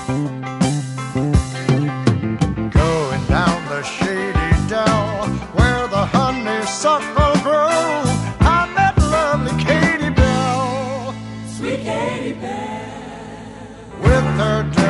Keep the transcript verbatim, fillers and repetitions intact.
Going down the shady dell where the honeysuckle grows, I met lovely Katie Bell. Sweet Katie Bell. With her